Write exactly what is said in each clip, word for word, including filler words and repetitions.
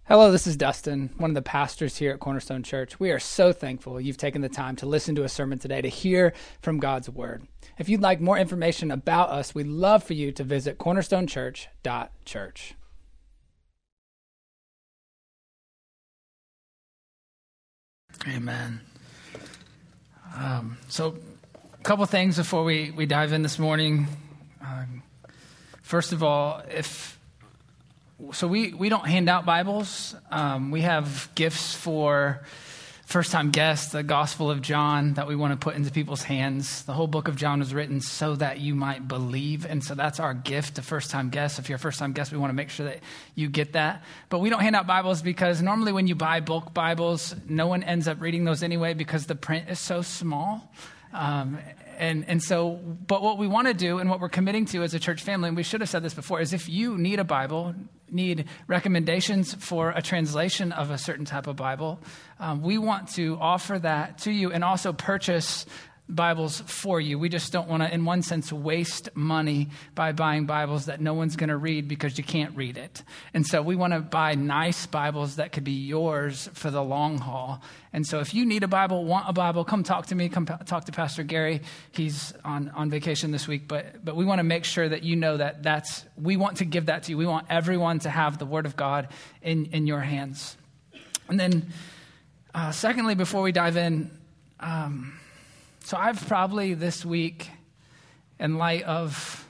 Hello, this is Dustin, one of the pastors here at Cornerstone Church. We are so thankful you've taken the time to listen to a sermon today to hear from God's Word. If you'd like more information about us, we'd love for you to visit cornerstone church dot church. Amen. Um, so a couple things before we, we dive in this morning. Um, first of all, if So we, we don't hand out Bibles. Um, we have gifts for first-time guests, the Gospel of John that we want to put into people's hands. The whole book of John was written so that you might believe, and so that's our gift to first-time guests. If you're a first-time guest, we want to make sure that you get that. But we don't hand out Bibles because normally when you buy bulk Bibles, no one ends up reading those anyway because the print is so small. Um, and, and so, but what we want to do and what we're committing to as a church family, and we should have said this before, is if you need a Bible, need recommendations for a translation of a certain type of Bible, um, we want to offer that to you and also purchase Bibles for you. We just don't want to, in one sense, waste money by buying Bibles that no one's going to read because you can't read it. And so we want to buy nice Bibles that could be yours for the long haul. And so if you need a Bible, want a Bible, come talk to me, come pa- talk to Pastor Gary. He's on, on vacation this week, but but we want to make sure that you know that that's, we want to give that to you. We want everyone to have the Word of God in, in your hands. And then uh, secondly, before we dive in, um, So I've probably this week, in light of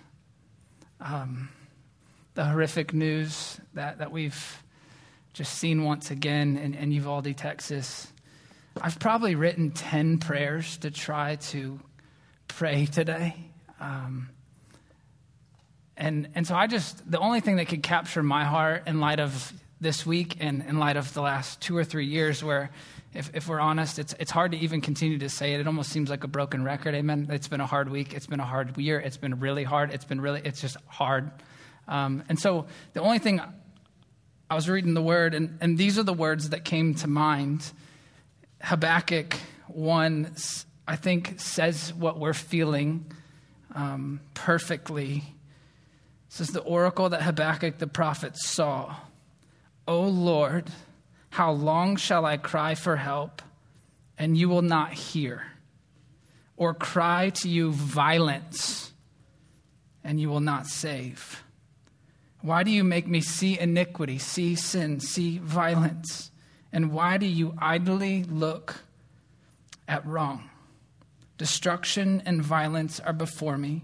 um, the horrific news that, that we've just seen once again in, in Uvalde, Texas, I've probably written ten prayers to try to pray today. Um, and and so I just, the only thing that could capture my heart in light of this week and in light of the last two or three years where, If, if we're honest, it's it's hard to even continue to say it. It almost seems like a broken record. Amen. It's been a hard week. It's been a hard year. It's been really hard. It's been really, it's just hard. Um, and so the only thing, I was reading the word, and, and these are the words that came to mind. Habakkuk one, I think, says what we're feeling um, perfectly. It says, the oracle that Habakkuk the prophet saw. O Lord, how long shall I cry for help, and you will not hear? Or cry to you violence, and you will not save? Why do you make me see iniquity, see sin, see violence? And why do you idly look at wrong? Destruction and violence are before me.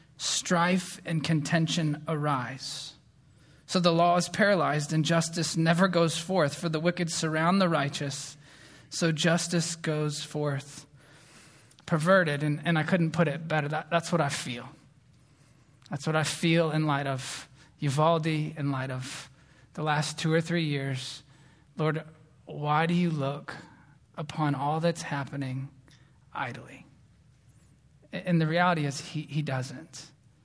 Strife and contention arise. So the law is paralyzed and justice never goes forth, for the wicked surround the righteous. So justice goes forth perverted. And, and I couldn't put it better. That, that's what I feel. That's what I feel in light of Uvalde, in light of the last two or three years. Lord, why do you look upon all that's happening idly? And the reality is he, he doesn't.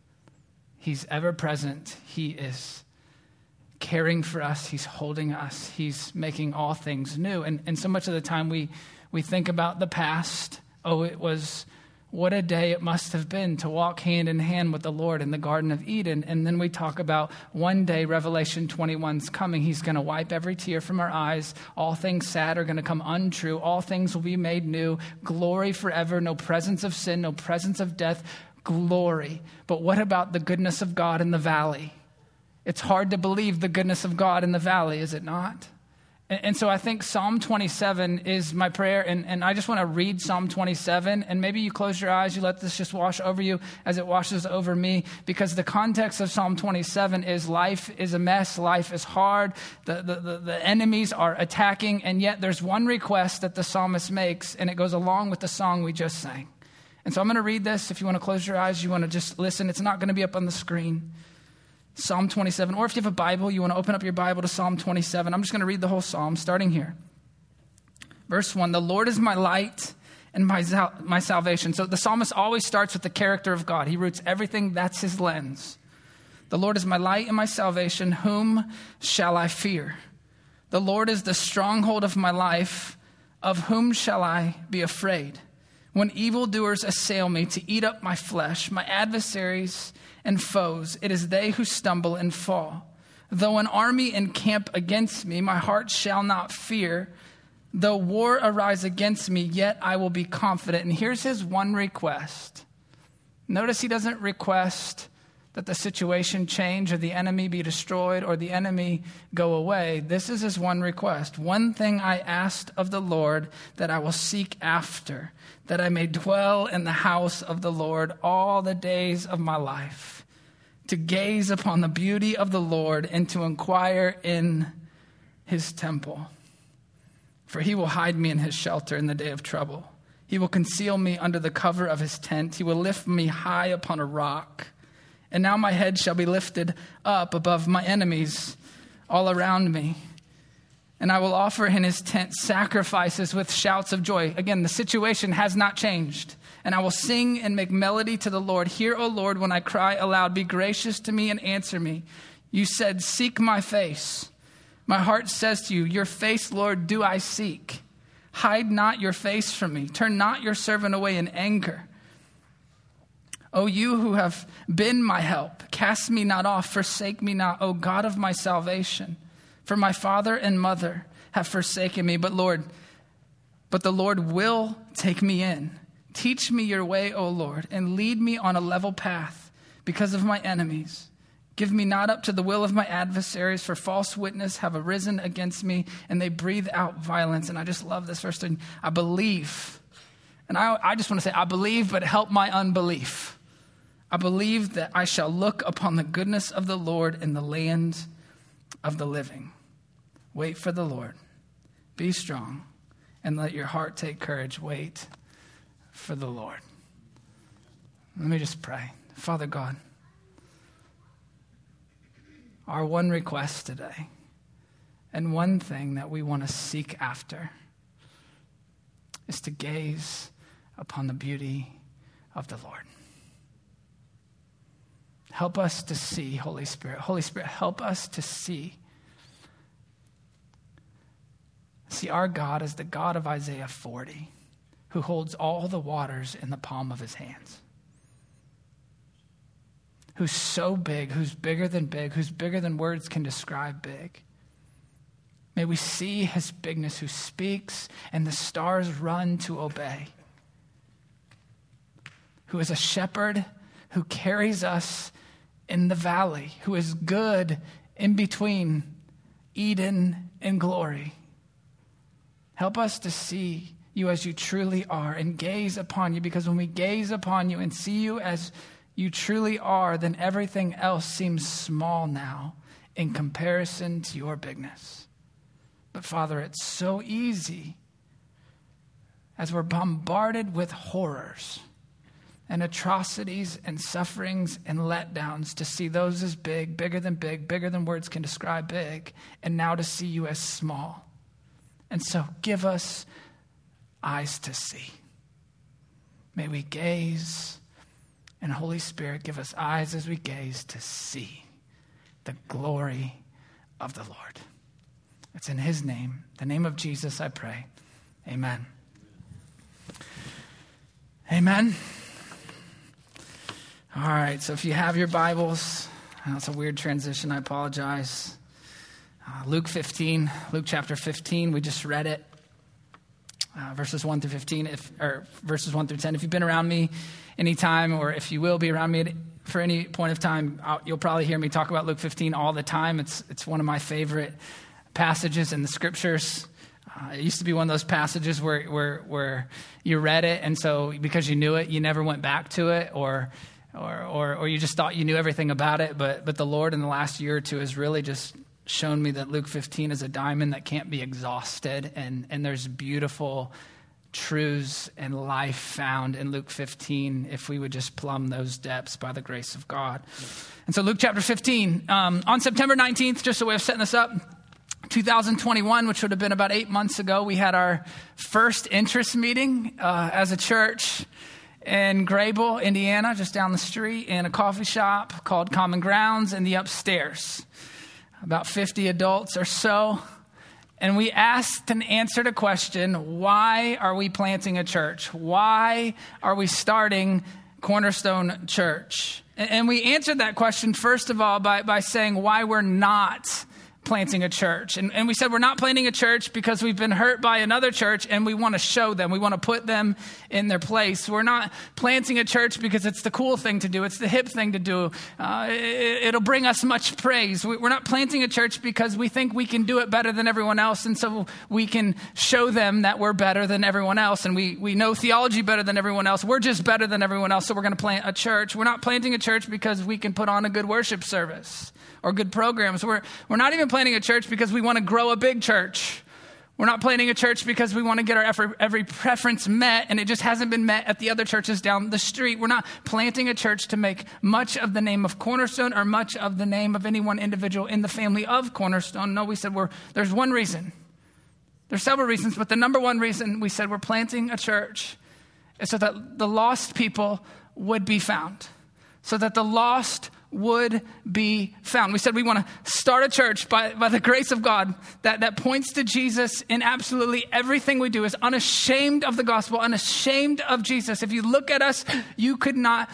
He's ever present. He is caring for us, he's holding us, he's making all things new. And, and so much of the time we, we think about the past. Oh, it was, what a day it must have been to walk hand in hand with the Lord in the Garden of Eden. And then we talk about one day Revelation twenty-one's coming. He's going to wipe every tear from our eyes. All things sad are going to come untrue. All things will be made new. Glory forever. No presence of sin, no presence of death. Glory. But what about the goodness of God in the valley? It's hard to believe the goodness of God in the valley, is it not? And, and so I think Psalm twenty-seven is my prayer, and, and I just want to read Psalm twenty-seven, and maybe you close your eyes, you let this just wash over you as it washes over me, because the context of Psalm twenty-seven is life is a mess, life is hard, the, the, the, the enemies are attacking, and yet there's one request that the psalmist makes, and it goes along with the song we just sang. And so I'm going to read this. If you want to close your eyes, you want to just listen. It's not going to be up on the screen. Psalm twenty-seven, or if you have a Bible, you want to open up your Bible to Psalm twenty-seven. I'm just going to read the whole psalm, starting here. Verse one, the Lord is my light and my, sal- my salvation. So the psalmist always starts with the character of God. He roots everything, that's his lens. The Lord is my light and my salvation. Whom shall I fear? The Lord is the stronghold of my life. Of whom shall I be afraid? When evildoers assail me to eat up my flesh, my adversaries and foes, it is they who stumble and fall. Though an army encamp against me, my heart shall not fear. Though war arise against me, yet I will be confident. And here's his one request. Notice he doesn't request that the situation change or the enemy be destroyed or the enemy go away. This is his one request. One thing I asked of the Lord that I will seek after, that I may dwell in the house of the Lord all the days of my life, to gaze upon the beauty of the Lord and to inquire in his temple. For he will hide me in his shelter in the day of trouble. He will conceal me under the cover of his tent. He will lift me high upon a rock. And now my head shall be lifted up above my enemies all around me. And I will offer in his tent sacrifices with shouts of joy. Again, the situation has not changed. And I will sing and make melody to the Lord. Hear, O Lord, when I cry aloud. Be gracious to me and answer me. You said, seek my face. My heart says to you, your face, Lord, do I seek. Hide not your face from me. Turn not your servant away in anger. O you who have been my help, cast me not off, forsake me not, O God of my salvation. For my father and mother have forsaken me, but Lord, but the Lord will take me in. Teach me your way, O Lord, and lead me on a level path because of my enemies. Give me not up to the will of my adversaries, for false witness have arisen against me, and they breathe out violence. And I just love this verse. I believe. And I, I just want to say, I believe, but help my unbelief. I believe that I shall look upon the goodness of the Lord in the land of the living. Wait for the Lord. Be strong, and let your heart take courage. Wait for the Lord. Let me just pray. Father God, our one request today, and one thing that we want to seek after, is to gaze upon the beauty of the Lord. Help us to see, Holy Spirit. Holy Spirit, help us to see. See, our God is the God of Isaiah forty, who holds all the waters in the palm of his hands. Who's so big, who's bigger than big, who's bigger than words can describe big. May we see his bigness, who speaks and the stars run to obey. Who is a shepherd who carries us in the valley, who is good in between Eden and glory. Help us to see you as you truly are and gaze upon you, because when we gaze upon you and see you as you truly are, then everything else seems small now in comparison to your bigness. But Father, it's so easy as we're bombarded with horrors and atrocities and sufferings and letdowns to see those as big, bigger than big, bigger than words can describe big, and now to see you as small. And so give us eyes to see. May we gaze. And Holy Spirit, give us eyes as we gaze to see the glory of the Lord. It's in his name, the name of Jesus, I pray. Amen. Amen. All right, so if you have your Bibles, that's a weird transition, I apologize. Uh, Luke fifteen, Luke chapter fifteen, we just read it. Uh, verses one through fifteen, if, or verses one through ten. If you've been around me anytime, or if you will be around me for any point of time, I'll, you'll probably hear me talk about Luke fifteen all the time. It's it's one of my favorite passages in the scriptures. Uh, it used to be one of those passages where, where where you read it, and so because you knew it, you never went back to it, or or or, or you just thought you knew everything about it. But but the Lord in the last year or two has really just shown me that Luke fifteen is a diamond that can't be exhausted, and, and there's beautiful truths and life found in Luke fifteen if we would just plumb those depths by the grace of God. And so Luke chapter fifteen, um, on September nineteenth, just a way of setting this up, two thousand twenty-one, which would have been about eight months ago, we had our first interest meeting uh, as a church in Grable, Indiana, just down the street in a coffee shop called Common Grounds in the upstairs. About fifty adults or so. And we asked and answered a question: why are we planting a church? Why are we starting Cornerstone Church? And we answered that question, first of all, by, by saying why we're not planting a church. And, and we said we're not planting a church because we've been hurt by another church and we want to show them. We want to put them in their place. We're not planting a church because it's the cool thing to do. It's the hip thing to do. Uh, it, it'll bring us much praise. We, we're not planting a church because we think we can do it better than everyone else. And so we can show them that we're better than everyone else. And we, we know theology better than everyone else. We're just better than everyone else. So we're going to plant a church. We're not planting a church because we can put on a good worship service or good programs. We're, we're not even planting a church because we want to grow a big church. We're not planting a church because we want to get our every, every preference met and it just hasn't been met at the other churches down the street. We're not planting a church to make much of the name of Cornerstone or much of the name of any one individual in the family of Cornerstone. No, we said we're, there's one reason. There's several reasons, but the number one reason we said we're planting a church is so that the lost people would be found. So that the lost would be found. We said we want to start a church by, by the grace of God that, that points to Jesus in absolutely everything we do, is unashamed of the gospel, unashamed of Jesus. If you look at us, you could not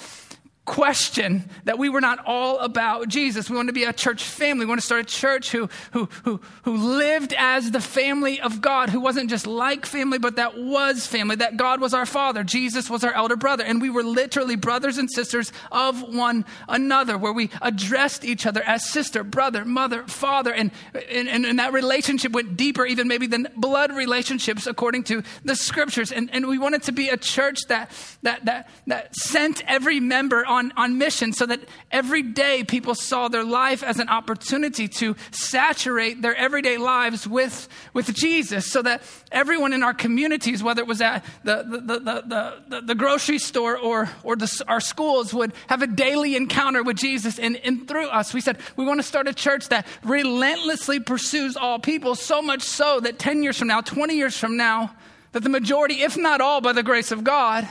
question that we were not all about Jesus. We want to be a church family. We want to start a church who, who, who, who lived as the family of God, who wasn't just like family, but that was family, that God was our father. Jesus was our elder brother. And we were literally brothers and sisters of one another, where we addressed each other as sister, brother, mother, father. And, and, and that relationship went deeper even maybe than blood relationships according to the scriptures. And, and we wanted to be a church that, that, that, that sent every member On, on mission so that every day people saw their life as an opportunity to saturate their everyday lives with, with Jesus, so that everyone in our communities, whether it was at the, the, the, the, the, the grocery store or, or the, our schools, would have a daily encounter with Jesus. And, and through us, we said we want to start a church that relentlessly pursues all people, so much so that ten years from now, twenty years from now, that the majority, if not all, by the grace of God,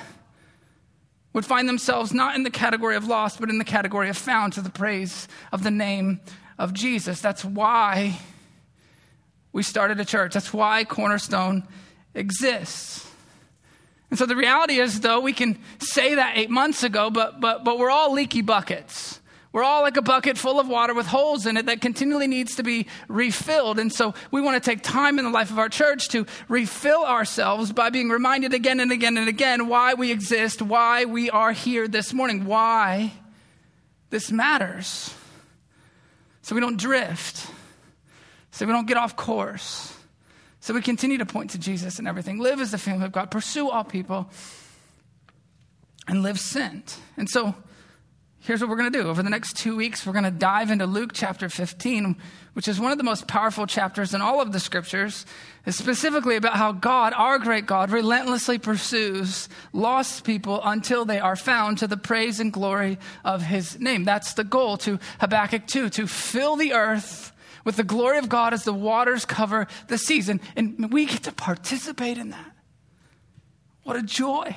would find themselves not in the category of lost, but in the category of found, to the praise of the name of Jesus. That's why we started a church. That's why Cornerstone exists. And so the reality is, though, we can say that eight months ago, but but but we're all leaky buckets. We're all like a bucket full of water with holes in it that continually needs to be refilled. And so we want to take time in the life of our church to refill ourselves by being reminded again and again and again why we exist, why we are here this morning, why this matters. So we don't drift, so we don't get off course, so we continue to point to Jesus in everything. Live as the family of God, pursue all people, and live sent. And so here's what we're going to do. Over the next two weeks, we're going to dive into Luke chapter fifteen, which is one of the most powerful chapters in all of the scriptures. It's specifically about how God, our great God, relentlessly pursues lost people until they are found, to the praise and glory of his name. That's the goal to Habakkuk two, to fill the earth with the glory of God as the waters cover the seas. And, and we get to participate in that. What a joy.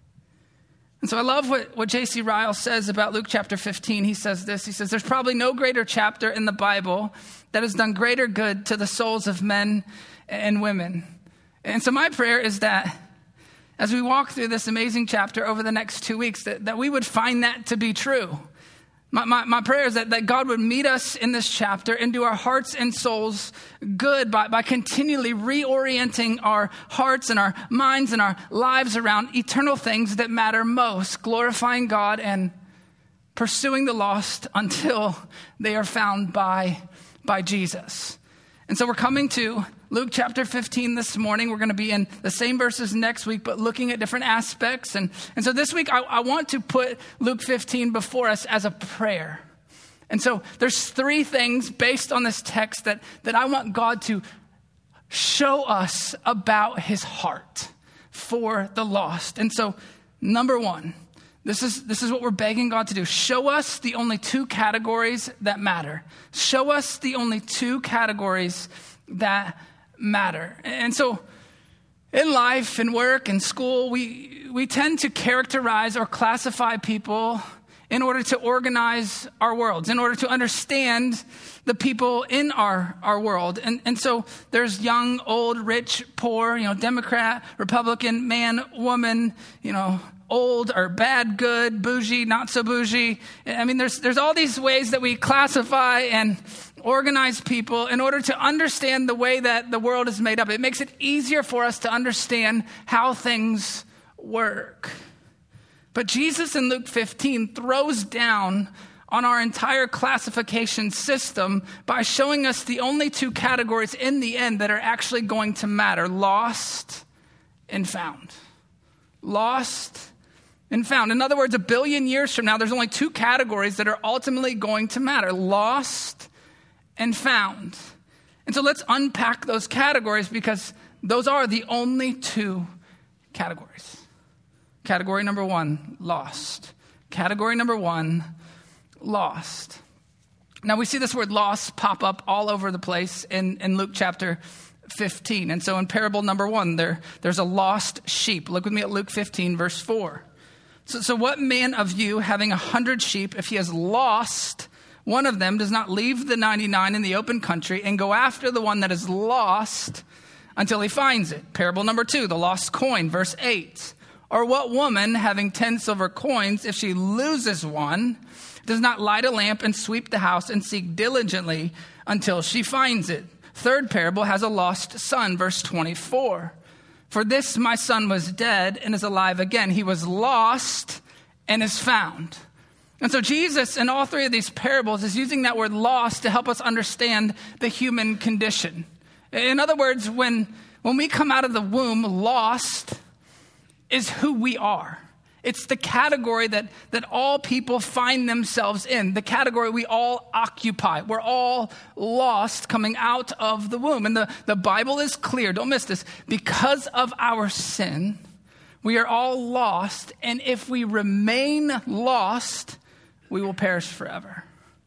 And so I love what, what J C Ryle says about Luke chapter fifteen. He says this, he says, there's probably no greater chapter in the Bible that has done greater good to the souls of men and women. And so my prayer is that as we walk through this amazing chapter over the next two weeks, that, that we would find that to be true. My, my, my prayer is that, that God would meet us in this chapter and do our hearts and souls good by, by continually reorienting our hearts and our minds and our lives around eternal things that matter most, glorifying God and pursuing the lost until they are found by, by Jesus. And so we're coming to Luke chapter fifteen this morning. We're going to be in the same verses next week, but looking at different aspects. And, and so this week, I, I want to put Luke fifteen before us as a prayer. And so there's three things based on this text that, that I want God to show us about his heart for the lost. And so number one, This is this is what we're begging God to do. Show us the only two categories that matter. Show us the only two categories that matter. And so in life and work and school, we we tend to characterize or classify people in order to organize our worlds, in order to understand the people in our, our world. And, and so there's young, old, rich, poor, you know, Democrat, Republican, man, woman, you know, old or bad, good, bougie, not so bougie. I mean, there's there's all these ways that we classify and organize people in order to understand the way that the world is made up. It makes it easier for us to understand how things work. But Jesus in Luke fifteen throws down on our entire classification system by showing us the only two categories in the end that are actually going to matter: lost and found. Lost and found. In other words, a billion years from now, there's only two categories that are ultimately going to matter: lost and found. And so let's unpack those categories, because those are the only two categories. Category number one, lost. Category number one, lost. Now we see this word lost pop up all over the place in, in Luke chapter fifteen. And so in parable number one, there, there's a lost sheep. Look with me at Luke fifteen, verse four. So, so what man of you, having a hundred sheep, if he has lost one of them, does not leave the ninety-nine in the open country and go after the one that is lost until he finds it? Parable number two, the lost coin, verse eight. Or what woman, having ten silver coins, if she loses one, does not light a lamp and sweep the house and seek diligently until she finds it? Third parable has a lost son, verse twenty-four. For this my son was dead and is alive again. He was lost and is found. And so Jesus, in all three of these parables, is using that word lost to help us understand the human condition. In other words, when, when we come out of the womb, lost is who we are. It's the category that, that all people find themselves in, the category we all occupy. We're all lost coming out of the womb. And the, the Bible is clear, don't miss this, because of our sin, we are all lost. And if we remain lost, we will perish forever.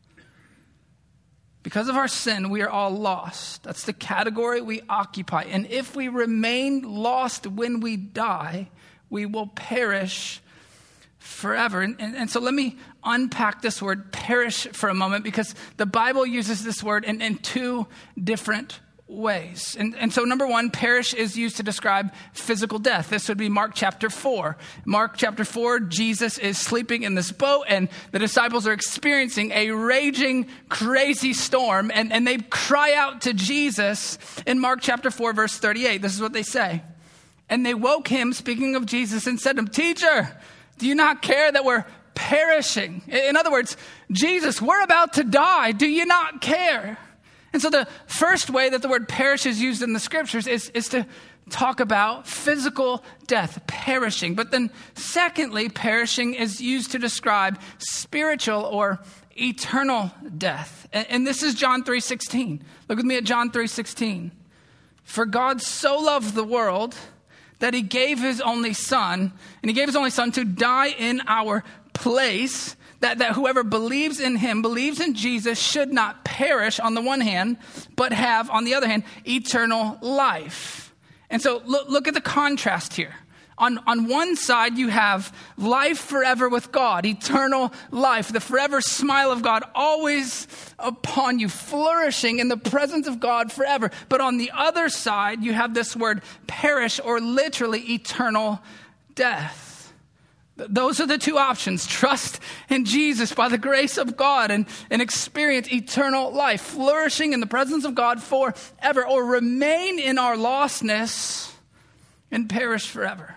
Because of our sin, we are all lost. That's the category we occupy. And if we remain lost when we die, we will perish forever. And, and, and so let me unpack this word perish for a moment, because the Bible uses this word in, in two different ways. And, and so number one, perish is used to describe physical death. This would be Mark chapter four. Mark chapter four, Jesus is sleeping in this boat and the disciples are experiencing a raging, crazy storm. And, and they cry out to Jesus in Mark chapter four, verse thirty-eight. This is what they say. And they woke him, speaking of Jesus, and said to him, "Teacher, do you not care that we're perishing?" In other words, Jesus, we're about to die. Do you not care? And so the first way that the word perish is used in the scriptures is, is to talk about physical death, perishing. But then secondly, perishing is used to describe spiritual or eternal death. And, and this is John three sixteen. Look with me at John three sixteen. For God so loved the world that he gave his only son, and he gave his only son to die in our place, that, that whoever believes in him, believes in Jesus, should not perish on the one hand, but have, on the other hand, eternal life. And so look, look at the contrast here. On, on one side, you have life forever with God, eternal life, the forever smile of God always upon you, flourishing in the presence of God forever. But on the other side, you have this word perish, or literally eternal death. Those are the two options: trust in Jesus by the grace of God and, and experience eternal life, flourishing in the presence of God forever, or remain in our lostness and perish forever.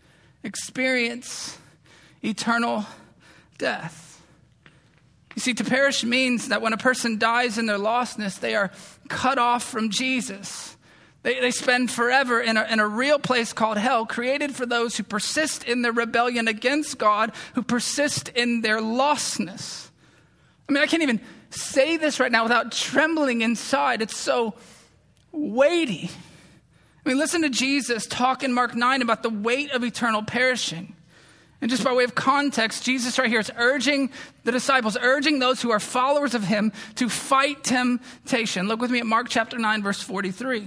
Experience eternal death. You see, to perish means that when a person dies in their lostness, they are cut off from Jesus. They, they spend forever in a, in a real place called hell, created for those who persist in their rebellion against God, who persist in their lostness. I mean, I can't even say this right now without trembling inside. It's so weighty. I mean, listen to Jesus talk in Mark nine about the weight of eternal perishing. And just by way of context, Jesus right here is urging the disciples, urging those who are followers of him to fight temptation. Look with me at Mark chapter nine, verse forty-three.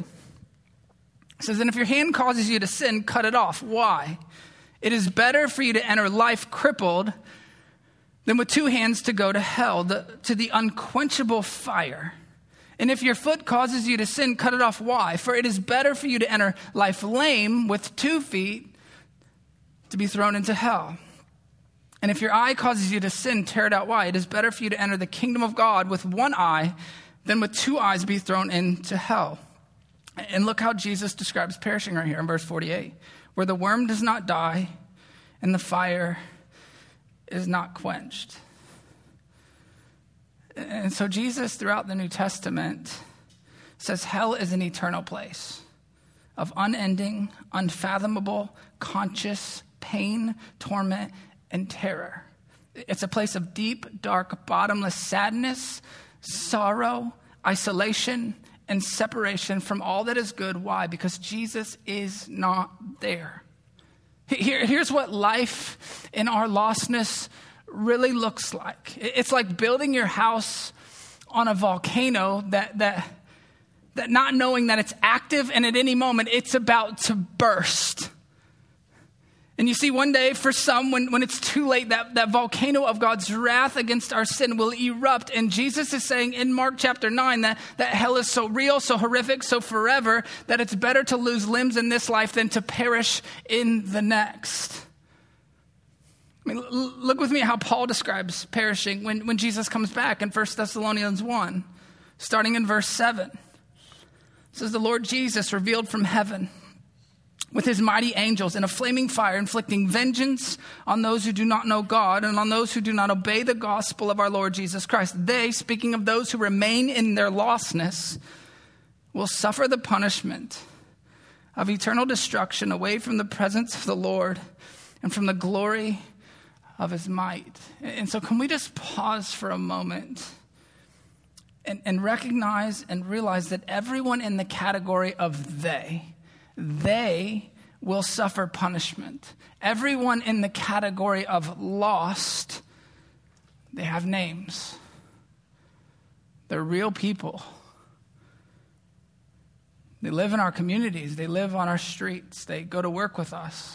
It says, "And if your hand causes you to sin, cut it off." Why? "It is better for you to enter life crippled than with two hands to go to hell, the, to the unquenchable fire. And if your foot causes you to sin, cut it off." Why? "For it is better for you to enter life lame with two feet to be thrown into hell. And if your eye causes you to sin, tear it out. Why? It is better for you to enter the kingdom of God with one eye than with two eyes be thrown into hell. And look how Jesus describes perishing right here in verse forty-eight, where the worm does not die and the fire is not quenched. And so Jesus, throughout the New Testament, says hell is an eternal place of unending, unfathomable, conscious pain, torment, and terror. It's a place of deep, dark, bottomless sadness, sorrow, isolation, and separation from all that is good. Why? Because Jesus is not there. Here, here's what life in our lostness really looks like. It's like building your house on a volcano that that that not knowing that it's active and at any moment it's about to burst. And you see, one day for some, when, when it's too late, that, that volcano of God's wrath against our sin will erupt. And Jesus is saying in Mark chapter nine that, that hell is so real, so horrific, so forever, that it's better to lose limbs in this life than to perish in the next. I mean, look with me how Paul describes perishing when, when Jesus comes back in First Thessalonians one, starting in verse seven. It says, the Lord Jesus revealed from heaven with his mighty angels in a flaming fire, inflicting vengeance on those who do not know God and on those who do not obey the gospel of our Lord Jesus Christ. They, speaking of those who remain in their lostness, will suffer the punishment of eternal destruction away from the presence of the Lord and from the glory of his might. And so can we just pause for a moment and, and recognize and realize that everyone in the category of they, they will suffer punishment. Everyone in the category of lost, they have names. They're real people. They live in our communities. They live on our streets. They go to work with us.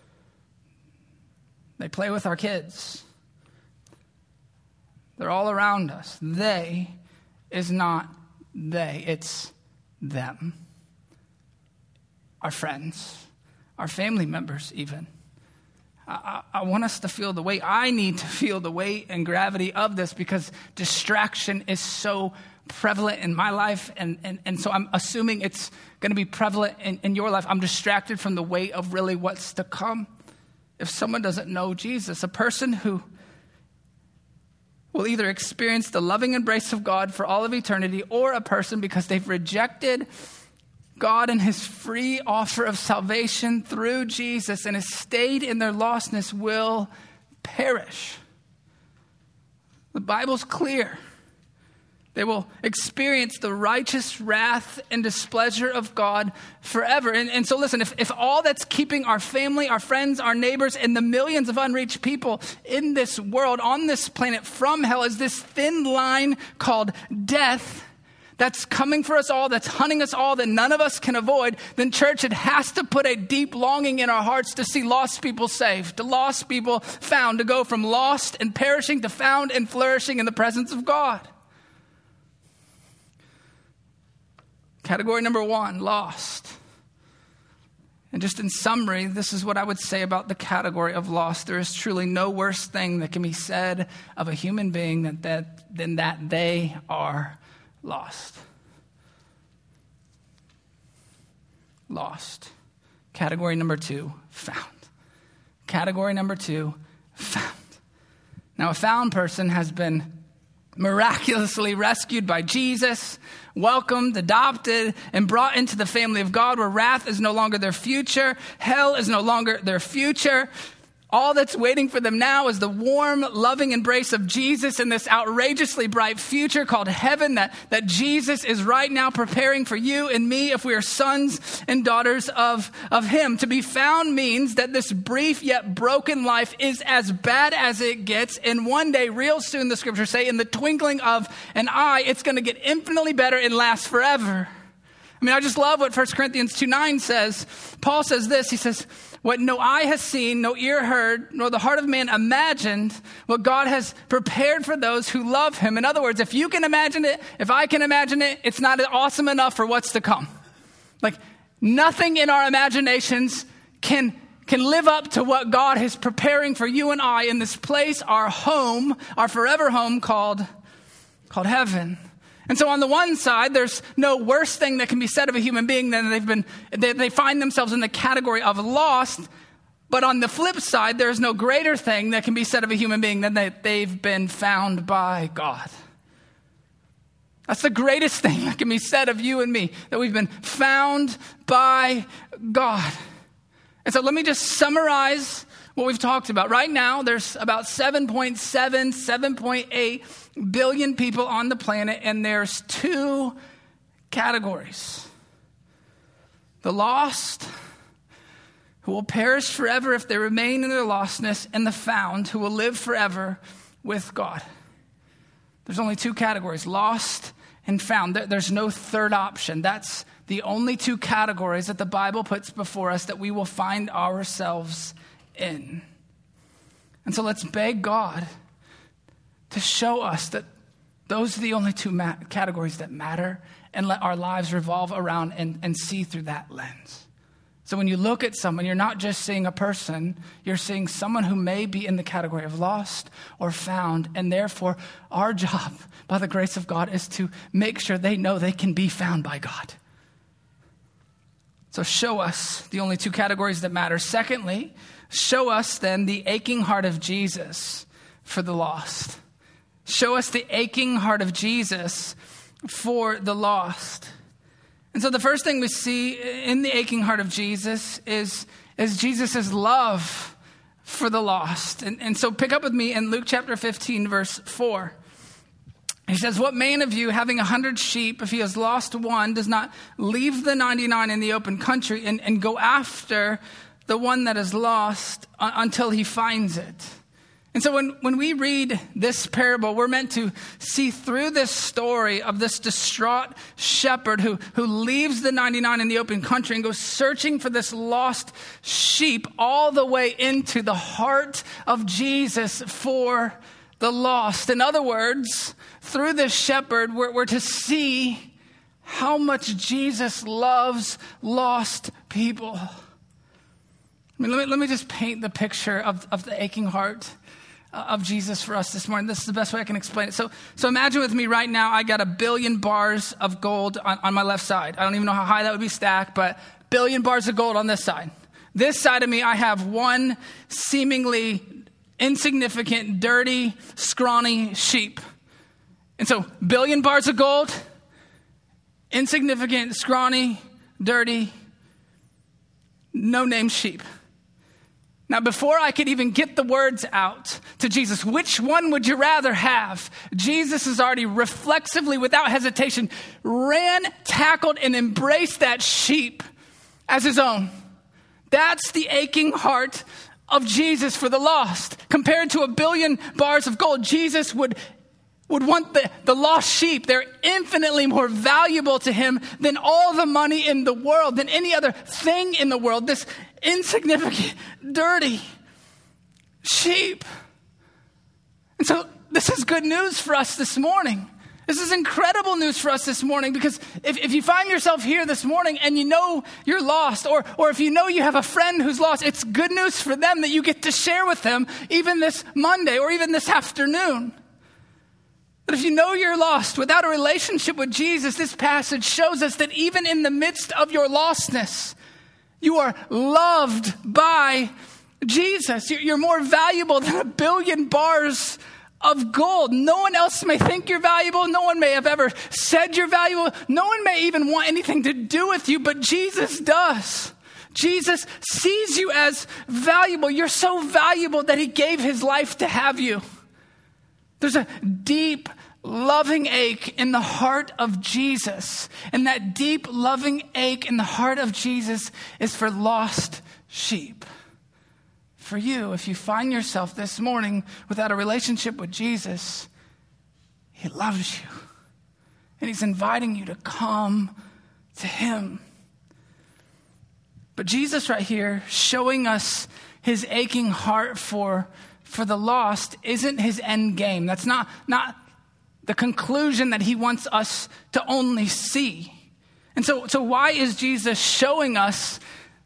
They play with our kids. They're all around us. They is not they. It's them. Our friends, our family members even. I, I, I want us to feel the weight. I need to feel the weight and gravity of this because distraction is so prevalent in my life. And, and, and so I'm assuming it's going to be prevalent in, in your life. I'm distracted from the weight of really what's to come. If someone doesn't know Jesus, a person who will either experience the loving embrace of God for all of eternity, or a person because they've rejected God and his free offer of salvation through Jesus and has stayed in their lostness, will perish. The Bible's clear. They will experience the righteous wrath and displeasure of God forever. And, and so listen, if, if all that's keeping our family, our friends, our neighbors, and the millions of unreached people in this world, on this planet from hell, is this thin line called death that's coming for us all, that's hunting us all, that none of us can avoid, then church, it has to put a deep longing in our hearts to see lost people saved, to lost people found, to go from lost and perishing to found and flourishing in the presence of God. Category number one, lost. And just in summary, this is what I would say about the category of lost. There is truly no worse thing that can be said of a human being than that, than that they are lost. Lost. Category number two, found. Category number two, found. Now, a found person has been miraculously rescued by Jesus, welcomed, adopted, and brought into the family of God, where wrath is no longer their future, hell is no longer their future. All that's waiting for them now is the warm, loving embrace of Jesus in this outrageously bright future called heaven that, that Jesus is right now preparing for you and me if we are sons and daughters of, of him. To be found means that this brief yet broken life is as bad as it gets. And one day, real soon, the scriptures say, in the twinkling of an eye, it's going to get infinitely better and last forever. I mean, I just love what First Corinthians two nine says. Paul says this, he says, what no eye has seen, no ear heard, nor the heart of man imagined, what God has prepared for those who love him. In other words, if you can imagine it, if I can imagine it, it's not awesome enough for what's to come. Like, nothing in our imaginations can can live up to what God is preparing for you and I in this place, our home, our forever home called, called heaven. And so on the one side, there's no worse thing that can be said of a human being than they've been, they, they find themselves in the category of lost. But on the flip side, there's no greater thing that can be said of a human being than that they've been found by God. That's the greatest thing that can be said of you and me, that we've been found by God. And so let me just summarize what we've talked about. Right now, there's about seven point seven, seven point eight billion people on the planet, and there's two categories. The lost, who will perish forever if they remain in their lostness, and the found, who will live forever with God. There's only two categories, lost and found. There's no third option. That's the only two categories that the Bible puts before us that we will find ourselves in. And so let's beg God to show us that those are the only two ma- categories that matter, and let our lives revolve around and, and see through that lens. So when you look at someone, you're not just seeing a person, you're seeing someone who may be in the category of lost or found, and therefore our job, by the grace of God, is to make sure they know they can be found by God. So show us the only two categories that matter. Secondly, show us then the aching heart of Jesus for the lost. Show us the aching heart of Jesus for the lost. And so the first thing we see in the aching heart of Jesus is, is Jesus' love for the lost. And, and so pick up with me in Luke chapter fifteen, verse four. He says, what man of you, having a hundred sheep, if he has lost one, does not leave the ninety-nine in the open country and, and go after the one that is lost uh, until he finds it? And so when, when we read this parable, we're meant to see through this story of this distraught shepherd who, who leaves the ninety-nine in the open country and goes searching for this lost sheep all the way into the heart of Jesus for the lost. In other words, through this shepherd, we're, we're to see how much Jesus loves lost people. I mean, let me, let me just paint the picture of, of the aching heart of Jesus for us this morning. This is the best way I can explain it. So, so imagine with me right now, I got a billion bars of gold on, on my left side. I don't even know how high that would be stacked, but billion bars of gold on this side. This side of me, I have one seemingly insignificant, dirty, scrawny sheep. And so billion bars of gold, insignificant, scrawny, dirty, no-name sheep. Now, before I could even get the words out to Jesus, which one would you rather have? Jesus has already reflexively, without hesitation, ran, tackled, and embraced that sheep as his own. That's the aching heart of Jesus for the lost. Compared to a billion bars of gold, Jesus would, would want the, the lost sheep. They're infinitely more valuable to him than all the money in the world, than any other thing in the world. This insignificant, dirty sheep. And so this is good news for us this morning. This is incredible news for us this morning, because if, if you find yourself here this morning and you know you're lost, or, or if you know you have a friend who's lost, it's good news for them that you get to share with them even this Monday or even this afternoon. But if you know you're lost without a relationship with Jesus, this passage shows us that even in the midst of your lostness, you are loved by Jesus. You're more valuable than a billion bars of gold. No one else may think you're valuable. No one may have ever said you're valuable. No one may even want anything to do with you, but Jesus does. Jesus sees you as valuable. You're so valuable that he gave his life to have you. There's a deep, loving ache in the heart of Jesus. And that deep, loving ache in the heart of Jesus is for lost sheep. For you, if you find yourself this morning without a relationship with Jesus, he loves you. And he's inviting you to come to him. But Jesus right here, showing us his aching heart for, for the lost, isn't his end game. That's not, not the conclusion that he wants us to only see. And so, so why is Jesus showing us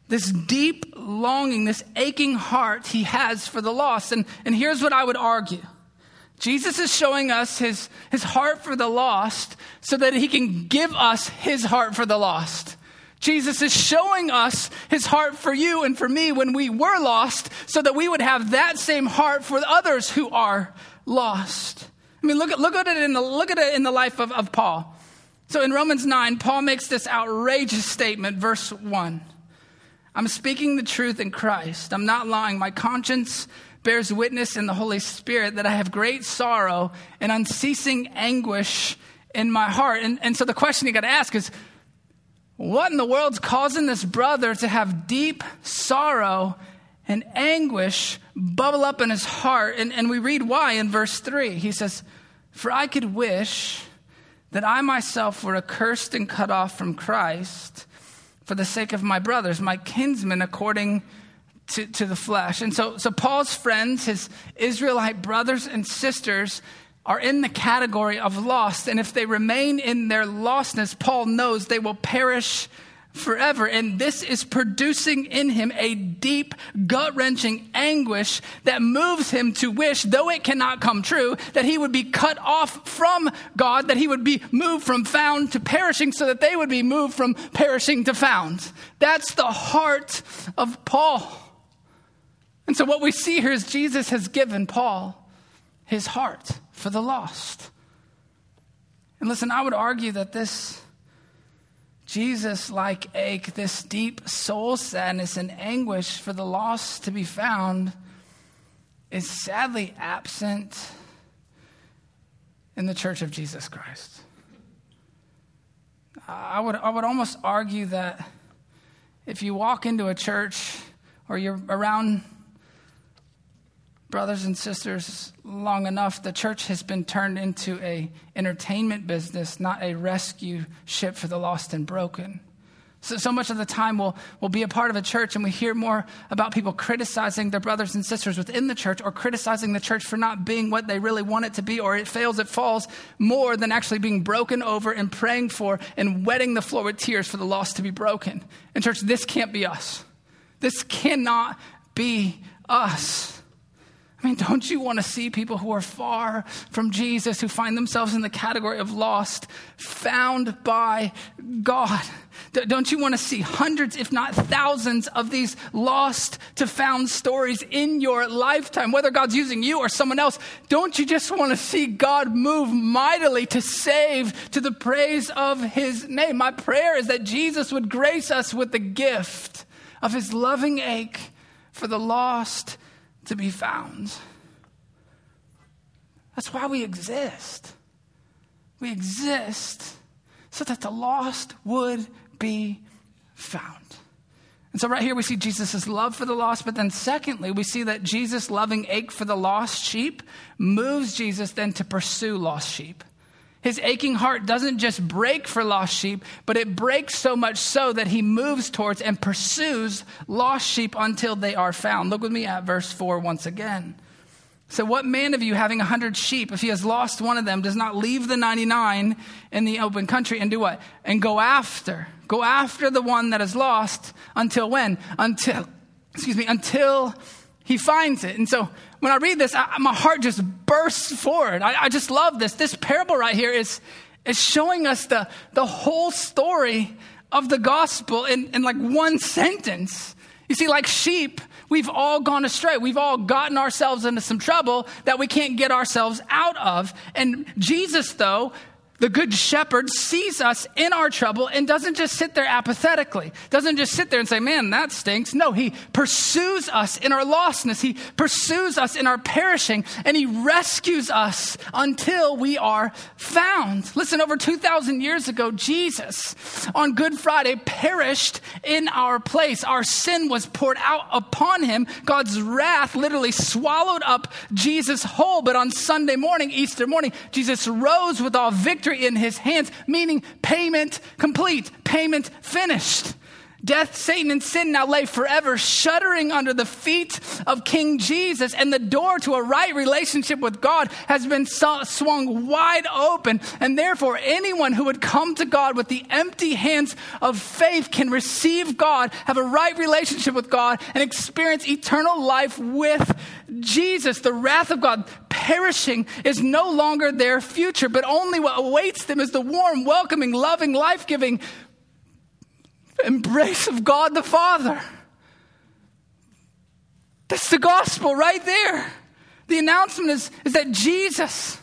this deep longing, this aching heart he has for the lost. And, and here's what I would argue. Jesus is showing us his, his heart for the lost so that he can give us his heart for the lost. Jesus is showing us his heart for you and for me when we were lost so that we would have that same heart for others who are lost. I mean, look at, look at it in the, look at it in the life of, of Paul. So in Romans nine, Paul makes this outrageous statement, verse one. I'm speaking the truth in Christ. I'm not lying. My conscience bears witness in the Holy Spirit that I have great sorrow and unceasing anguish in my heart. And, and so the question you got to ask is, what in the world's causing this brother to have deep sorrow and anguish bubble up in his heart? And, and we read why in verse three. He says, for I could wish that I myself were accursed and cut off from Christ for the sake of my brothers, my kinsmen according to, to the flesh. And so, so Paul's friends, his Israelite brothers and sisters, are in the category of lost. And if they remain in their lostness, Paul knows they will perish forever. And this is producing in him a deep, gut-wrenching anguish that moves him to wish, though it cannot come true, that he would be cut off from God, that he would be moved from found to perishing so that they would be moved from perishing to found. That's the heart of Paul. And so what we see here is Jesus has given Paul his heart for the lost. And listen, I would argue that this Jesus-like ache, this deep soul sadness and anguish for the lost to be found, is sadly absent in the Church of Jesus Christ. I would, I would almost argue that if you walk into a church or you're around brothers and sisters long enough, the church has been turned into a entertainment business, not a rescue ship for the lost and broken. So, so much of the time we'll, we'll be a part of a church and we hear more about people criticizing their brothers and sisters within the church or criticizing the church for not being what they really want it to be, or it fails, it falls, more than actually being broken over and praying for and wetting the floor with tears for the lost to be broken. And church, this can't be us. This cannot be us. I mean, don't you want to see people who are far from Jesus, who find themselves in the category of lost, found by God? Don't you want to see hundreds, if not thousands, of these lost to found stories in your lifetime, whether God's using you or someone else? Don't you just want to see God move mightily to save to the praise of his name? My prayer is that Jesus would grace us with the gift of his loving ache for the lost to be found. That's why we exist. We exist so that the lost would be found. And so right here we see Jesus' love for the lost, but then secondly, we see that Jesus' loving ache for the lost sheep moves Jesus then to pursue lost sheep. His aching heart doesn't just break for lost sheep, but it breaks so much so that he moves towards and pursues lost sheep until they are found. Look with me at verse four once again. So what man of you having a hundred sheep, if he has lost one of them, does not leave the ninety-nine in the open country and do what? And go after, go after the one that is lost until when? Until, excuse me, until he finds it. And so when I read this, I, my heart just bursts forward. I, I just love this. This parable right here is, is showing us the, the whole story of the gospel in, in like one sentence. You see, like sheep, we've all gone astray. We've all gotten ourselves into some trouble that we can't get ourselves out of. And Jesus, though, the good shepherd, sees us in our trouble and doesn't just sit there apathetically, doesn't just sit there and say, man, that stinks. No, he pursues us in our lostness. He pursues us in our perishing, and he rescues us until we are found. Listen, over two thousand years ago, Jesus on Good Friday perished in our place. Our sin was poured out upon him. God's wrath literally swallowed up Jesus whole. But on Sunday morning, Easter morning, Jesus rose with all victory in his hands, meaning payment complete, payment finished. Death, Satan, and sin now lay forever shuddering under the feet of King Jesus, and the door to a right relationship with God has been swung wide open, and therefore anyone who would come to God with the empty hands of faith can receive God, have a right relationship with God, and experience eternal life with Jesus. The wrath of God perishing is no longer their future, but only what awaits them is the warm, welcoming, loving, life-giving embrace of God the Father. That's the gospel right there. The announcement is, is that Jesus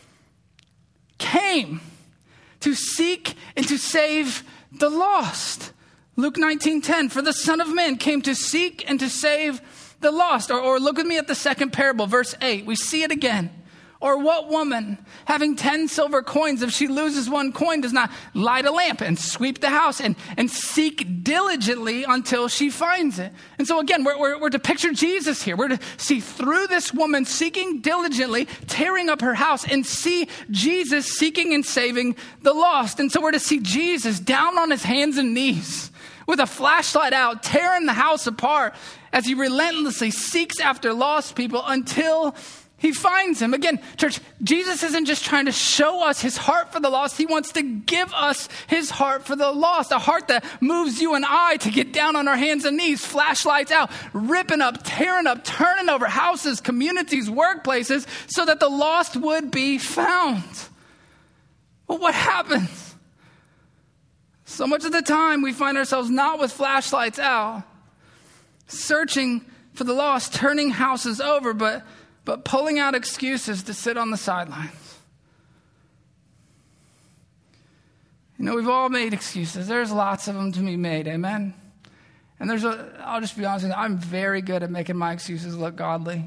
came to seek and to save the lost. Luke nineteen ten, for the Son of Man came to seek and to save the lost. Or, or look with me at the second parable, verse eight. We see it again. Or what woman, having ten silver coins, if she loses one coin, does not light a lamp and sweep the house and, and seek diligently until she finds it? And so again, we're, we're, we're to picture Jesus here. We're to see through this woman seeking diligently, tearing up her house, and see Jesus seeking and saving the lost. And so we're to see Jesus down on his hands and knees with a flashlight out, tearing the house apart as he relentlessly seeks after lost people until he finds him. Again, church, Jesus isn't just trying to show us his heart for the lost. He wants to give us his heart for the lost, a heart that moves you and I to get down on our hands and knees, flashlights out, ripping up, tearing up, turning over houses, communities, workplaces, so that the lost would be found. Well, what happens? So much of the time we find ourselves not with flashlights out, searching for the lost, turning houses over, but but pulling out excuses to sit on the sidelines. You know, we've all made excuses. There's lots of them to be made, amen? And there's a, I'll just be honest with you, I'm very good at making my excuses look godly.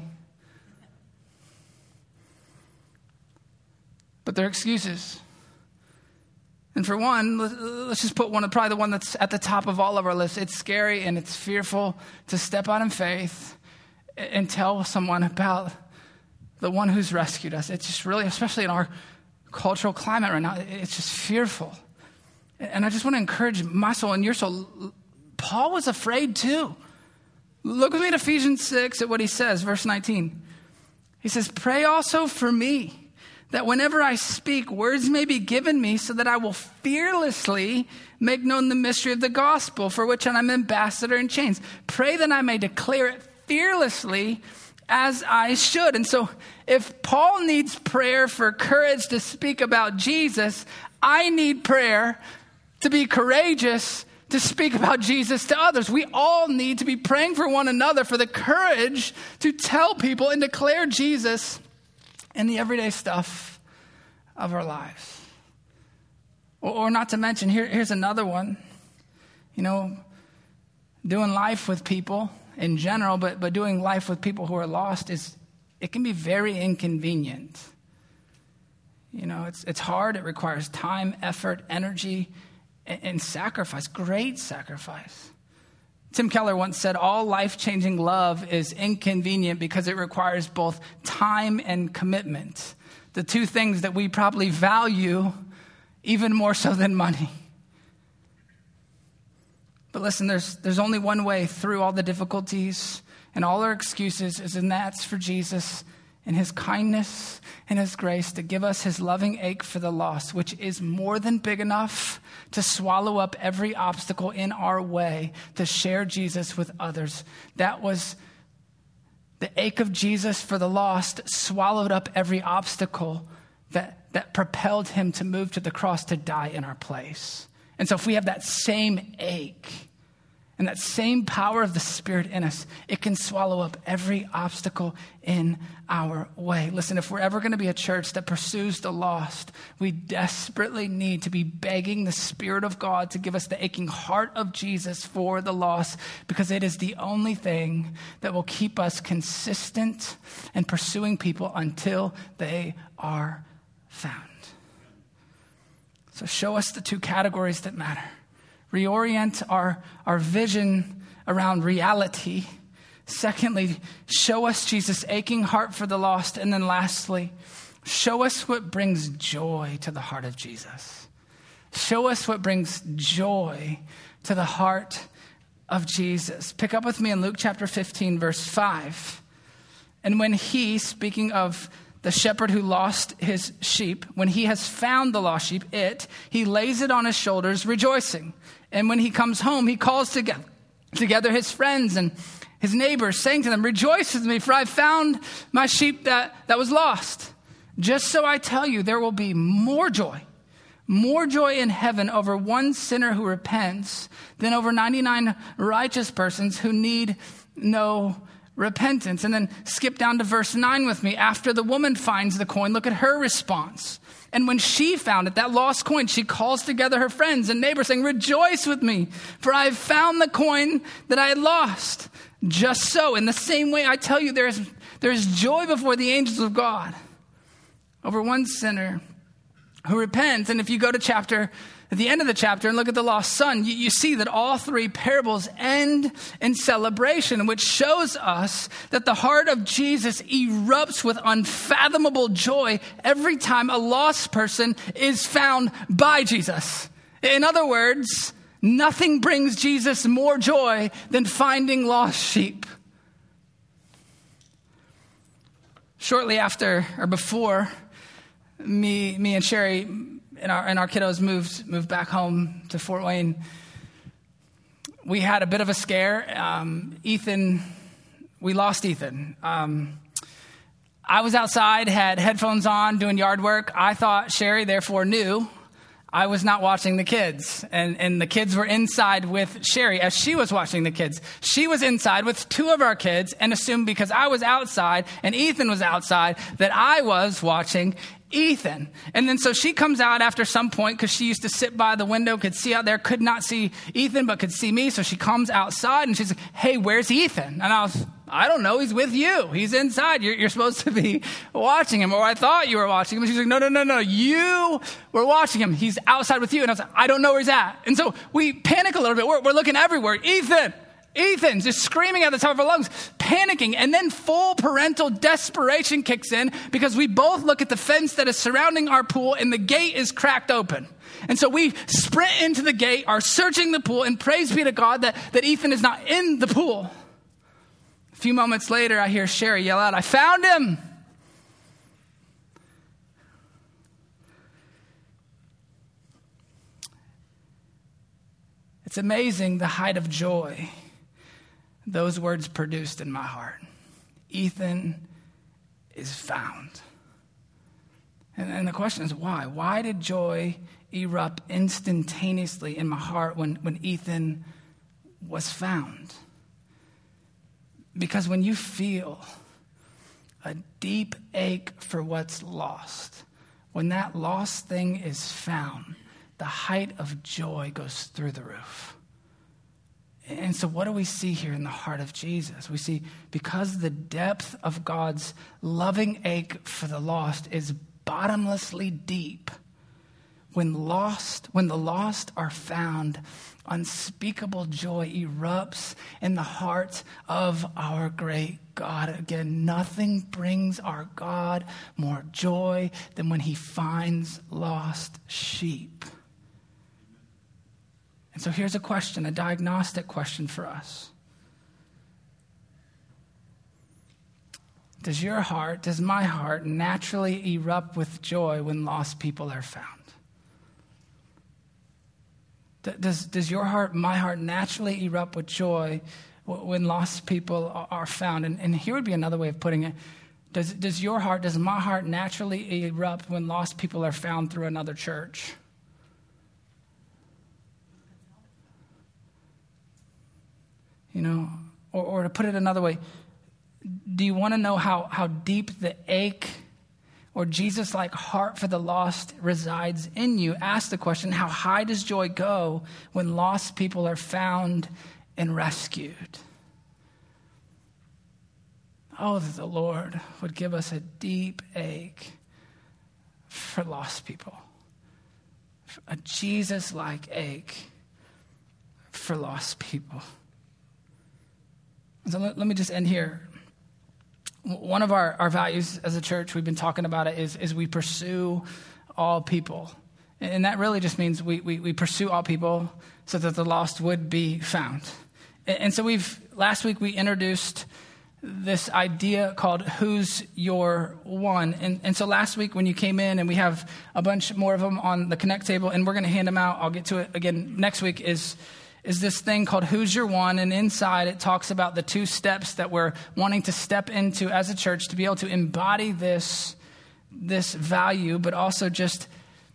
But they're excuses. And for one, let's just put one, probably the one that's at the top of all of our lists. It's scary and it's fearful to step out in faith and tell someone about the one who's rescued us. It's just really, especially in our cultural climate right now, it's just fearful. And I just want to encourage my soul and your soul. Paul was afraid too. Look with me at Ephesians six at what he says, verse nineteen. He says, pray also for me, that whenever I speak, words may be given me so that I will fearlessly make known the mystery of the gospel, for which I'm ambassador in chains. Pray that I may declare it fearlessly as I should. And so if Paul needs prayer for courage to speak about Jesus, I need prayer to be courageous to speak about Jesus to others. We all need to be praying for one another for the courage to tell people and declare Jesus in the everyday stuff of our lives. Or, or not to mention, here, here's another one. You know, doing life with people in general, but, but doing life with people who are lost is, it can be very inconvenient. You know, it's it's hard. It requires time, effort, energy, and, and sacrifice, great sacrifice. Tim Keller once said, all life-changing love is inconvenient because it requires both time and commitment, the two things that we probably value even more so than money. But listen, there's there's only one way through all the difficulties and all our excuses, is and that's for Jesus and his kindness and his grace to give us his loving ache for the lost, which is more than big enough to swallow up every obstacle in our way to share Jesus with others. That was the ache of Jesus for the lost, swallowed up every obstacle that, that propelled him to move to the cross to die in our place. And so if we have that same ache and that same power of the Spirit in us, it can swallow up every obstacle in our way. Listen, if we're ever going to be a church that pursues the lost, we desperately need to be begging the Spirit of God to give us the aching heart of Jesus for the lost, because it is the only thing that will keep us consistent in pursuing people until they are found. So show us the two categories that matter. Reorient our, our vision around reality. Secondly, show us Jesus' aching heart for the lost. And then lastly, show us what brings joy to the heart of Jesus. Show us what brings joy to the heart of Jesus. Pick up with me in Luke chapter fifteen, verse five. And when he, speaking of the shepherd who lost his sheep, when he has found the lost sheep, it, he lays it on his shoulders, rejoicing. And when he comes home, he calls together, together his friends and his neighbors, saying to them, rejoice with me, for I found my sheep that, that was lost. Just so I tell you, there will be more joy, more joy in heaven over one sinner who repents than over ninety-nine righteous persons who need no repentance. And then skip down to verse nine with me. After the woman finds the coin, look at her response. And when she found it, that lost coin, she calls together her friends and neighbors saying, rejoice with me, for I have found the coin that I had lost. Just so, in the same way, I tell you, there is, there is joy before the angels of God over one sinner who repents. And if you go to chapter, at the end of the chapter and look at the lost son, you, you see that all three parables end in celebration, which shows us that the heart of Jesus erupts with unfathomable joy every time a lost person is found by Jesus. In other words, nothing brings Jesus more joy than finding lost sheep. Shortly after or before me, me and Sherry and our, and our kiddos moved moved back home to Fort Wayne, we had a bit of a scare. Um, Ethan, we lost Ethan. Um, I was outside, had headphones on, doing yard work. I thought Sherry, therefore, knew I was not watching the kids. And, and the kids were inside with Sherry as she was watching the kids. She was inside with two of our kids and assumed because I was outside and Ethan was outside that I was watching Ethan. And then so she comes out after some point because she used to sit by the window, could see out there, could not see Ethan, but could see me. So she comes outside and she's like, hey, where's Ethan? And I was, I don't know. He's with you. He's inside. You're, you're supposed to be watching him. Or I thought you were watching him. And she's like, no, no, no, no. You were watching him. He's outside with you. And I was like, I don't know where he's at. And so we panic a little bit. We're, we're looking everywhere. Ethan. Ethan's just screaming at the top of our lungs, panicking, and then full parental desperation kicks in because we both look at the fence that is surrounding our pool and the gate is cracked open. And so we sprint into the gate, are searching the pool, and praise be to God that, that Ethan is not in the pool. A few moments later, I hear Sherry yell out, I found him. It's amazing the height of joy those words produced in my heart. Ethan is found. And, and the question is why? Why did joy erupt instantaneously in my heart when, when Ethan was found? Because when you feel a deep ache for what's lost, when that lost thing is found, the height of joy goes through the roof. And so what do we see here in the heart of Jesus? We see because the depth of God's loving ache for the lost is bottomlessly deep, when lost, when the lost are found, unspeakable joy erupts in the heart of our great God. Again, nothing brings our God more joy than when he finds lost sheep. And so here's a question, a diagnostic question for us. Does your heart, does my heart naturally erupt with joy when lost people are found? Does, does your heart, my heart, naturally erupt with joy when lost people are found? And, and here would be another way of putting it. Does, does your heart, does my heart naturally erupt when lost people are found through another church? You know, or, or to put it another way, do you want to know how, how deep the ache or Jesus-like heart for the lost resides in you? Ask the question, how high does joy go when lost people are found and rescued? Oh, that the Lord would give us a deep ache for lost people. A Jesus-like ache for lost people. So let, let me just end here. One of our, our values as a church, we've been talking about it, is, is we pursue all people. And that really just means we, we, we pursue all people so that the lost would be found. And so we've, last week we introduced this idea called Who's Your One? And, and so last week when you came in, and we have a bunch more of them on the Connect table, and we're going to hand them out. I'll get to it again next week, is, is this thing called Who's Your One? And inside it talks about the two steps that we're wanting to step into as a church to be able to embody this, this value, but also just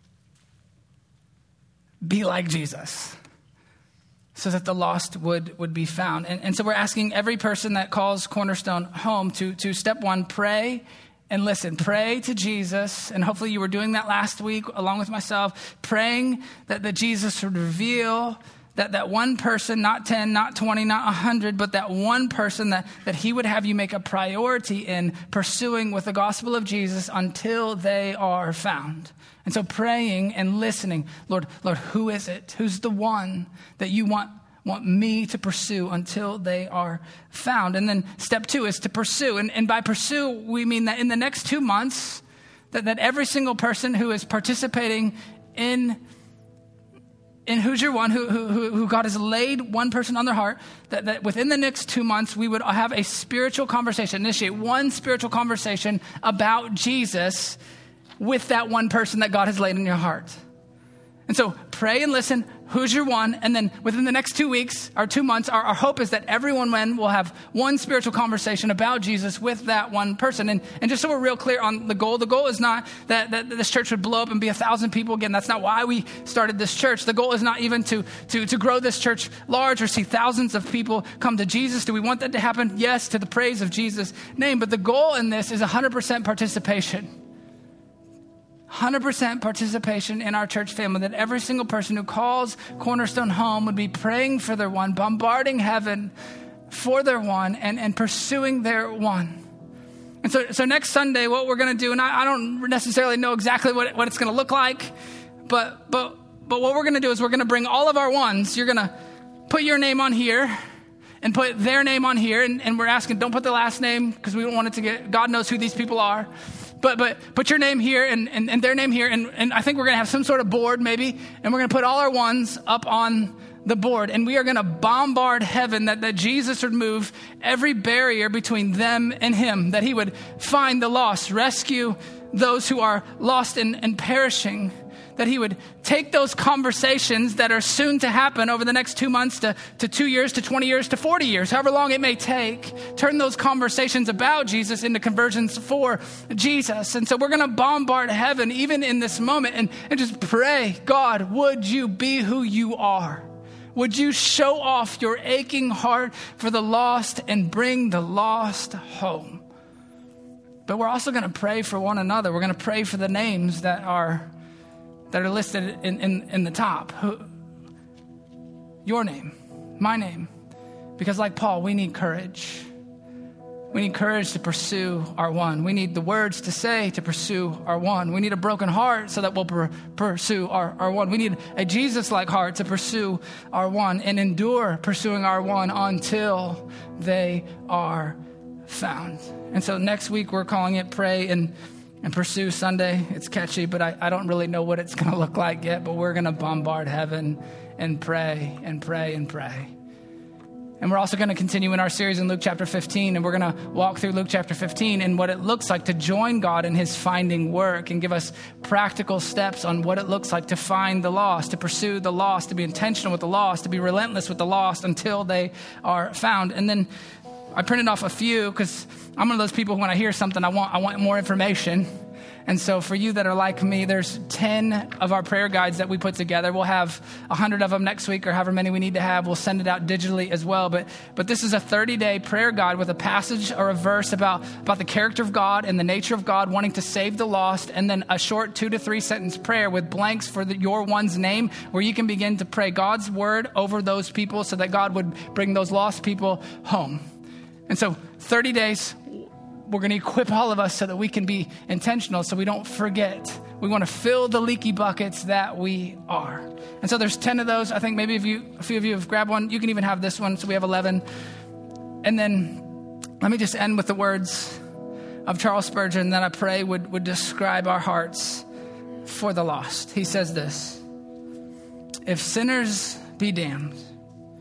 be like Jesus, so that the lost would, would be found. And, and so we're asking every person that calls Cornerstone home to, to step one, pray and listen. Pray to Jesus, and hopefully you were doing that last week along with myself, praying that, that Jesus would reveal that, that one person, not ten, not twenty, not one hundred, but that one person that, that he would have you make a priority in pursuing with the gospel of Jesus until they are found. And so praying and listening, Lord, Lord, who is it? Who's the one that you want, want me to pursue until they are found? And then step two is to pursue. And, and by pursue, we mean that in the next two months, that, that every single person who is participating in, in Who's Your One, who, who, who God has laid one person on their heart, that, that within the next two months, we would have a spiritual conversation, initiate one spiritual conversation about Jesus with that one person that God has laid in your heart. And so pray and listen, who's your one? And then within the next two weeks or two months, our, our hope is that everyone when will have one spiritual conversation about Jesus with that one person. And, and just so we're real clear on the goal, the goal is not that, that this church would blow up and be a thousand people. Again, that's not why we started this church. The goal is not even to, to, to grow this church large or see thousands of people come to Jesus. Do we want that to happen? Yes, to the praise of Jesus' name. But the goal in this is one hundred percent participation. one hundred percent participation in our church family, that every single person who calls Cornerstone home would be praying for their one, bombarding heaven for their one, and, and pursuing their one. And so, so next Sunday, what we're going to do, and I, I don't necessarily know exactly what, what it's going to look like, but, but, but what we're going to do is we're going to bring all of our ones. You're going to put your name on here and put their name on here. And, and we're asking, don't put the last name, because we don't want it to get, God knows who these people are. But but put your name here and, and, and their name here. And, and I think we're going to have some sort of board maybe. And we're going to put all our ones up on the board. And we are going to bombard heaven that, that Jesus would move every barrier between them and him. That he would find the lost, rescue those who are lost and, and perishing. That he would take those conversations that are soon to happen over the next two months to, to two years, to twenty years, to forty years, however long it may take, turn those conversations about Jesus into conversions for Jesus. And so we're going to bombard heaven even in this moment and, and just pray, God, would you be who you are? Would you show off your aching heart for the lost and bring the lost home? But we're also going to pray for one another. We're going to pray for the names that are that are listed in, in, in the top. Who, your name, my name. Because like Paul, we need courage. We need courage to pursue our one. We need the words to say to pursue our one. We need a broken heart so that we'll per, pursue our, our one. We need a Jesus-like heart to pursue our one and endure pursuing our one until they are found. And so next week we're calling it Pray and And Pursue Sunday. It's catchy, but I, I don't really know what it's going to look like yet. But we're going to bombard heaven and pray and pray and pray. And we're also going to continue in our series in Luke chapter fifteen. And we're going to walk through Luke chapter fifteen and what it looks like to join God in his finding work and give us practical steps on what it looks like to find the lost, to pursue the lost, to be intentional with the lost, to be relentless with the lost until they are found. And then I printed off a few because I'm one of those people who when I hear something, I want I want more information. And so for you that are like me, there's ten of our prayer guides that we put together. We'll have one hundred of them next week or however many we need to have. We'll send it out digitally as well. But but this is a thirty-day prayer guide with a passage or a verse about, about the character of God and the nature of God wanting to save the lost, and then a short two to three sentence prayer with blanks for the, your one's name, where you can begin to pray God's word over those people so that God would bring those lost people home. And so thirty days, we're going to equip all of us so that we can be intentional, so we don't forget. We want to fill the leaky buckets that we are. And so there's ten of those. I think maybe if you, a few of you have grabbed one, you can even have this one. So we have eleven. And then let me just end with the words of Charles Spurgeon that I pray would, would describe our hearts for the lost. He says this: if sinners be damned,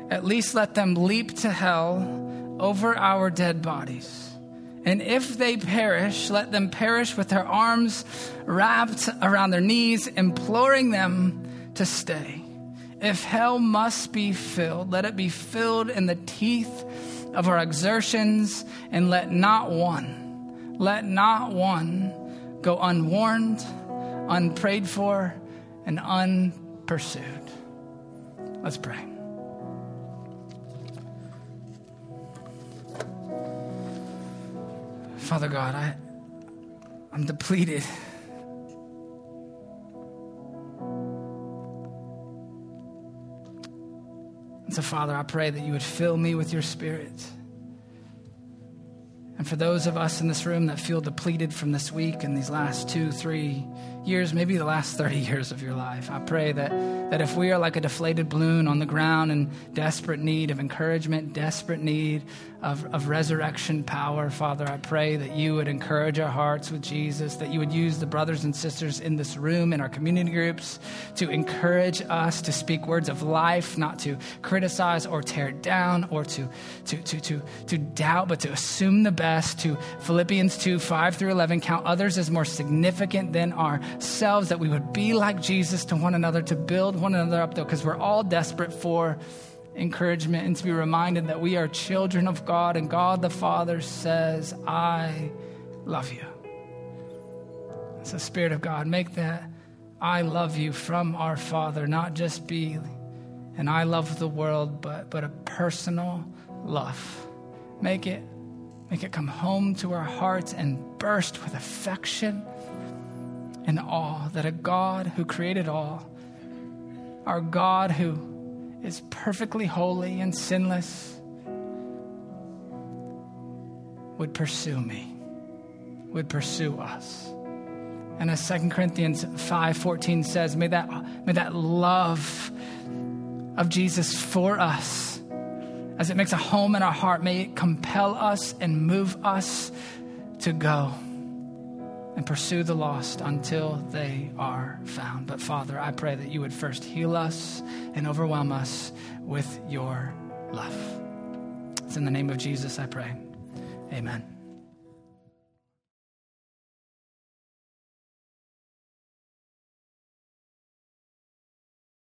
at least let them leap to hell over our dead bodies. And if they perish, let them perish with their arms wrapped around their knees, imploring them to stay. If hell must be filled, let it be filled in the teeth of our exertions, and let not one, let not one go unwarned, unprayed for, and unpursued. Let's pray. Father God, I, I'm depleted. And so, Father, I pray that you would fill me with your Spirit. And for those of us in this room that feel depleted from this week and these last two, three years, maybe the last thirty years of your life, I pray that, that if we are like a deflated balloon on the ground in desperate need of encouragement, desperate need of, of resurrection power, Father, I pray that you would encourage our hearts with Jesus, that you would use the brothers and sisters in this room, in our community groups, to encourage us to speak words of life, not to criticize or tear down or to, to, to, to, to doubt, but to assume the best. To Philippians two, five through eleven, count others as more significant than ourselves, that we would be like Jesus to one another, to build one another up, though, because we're all desperate for encouragement, and to be reminded that we are children of God, and God the Father says, I love you. So, Spirit of God, make that I love you from our Father not just be an I love the world, but, but a personal love. Make it Make it come home to our hearts and burst with affection and awe that a God who created all, our God who is perfectly holy and sinless, would pursue me, would pursue us. And as Second Corinthians five fourteen says, may that, may that love of Jesus for us, as it makes a home in our heart, may it compel us and move us to go and pursue the lost until they are found. But Father, I pray that you would first heal us and overwhelm us with your love. It's in the name of Jesus I pray. Amen.